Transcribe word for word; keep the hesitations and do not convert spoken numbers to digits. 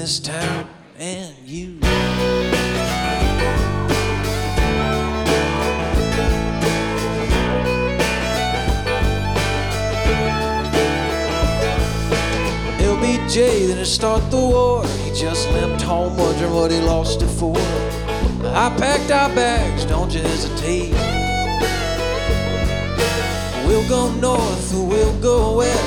this town and you. L B J didn't start the war. He just limped home wondering what he lost it for. I packed our bags, don't you hesitate. We'll go north or we'll go west.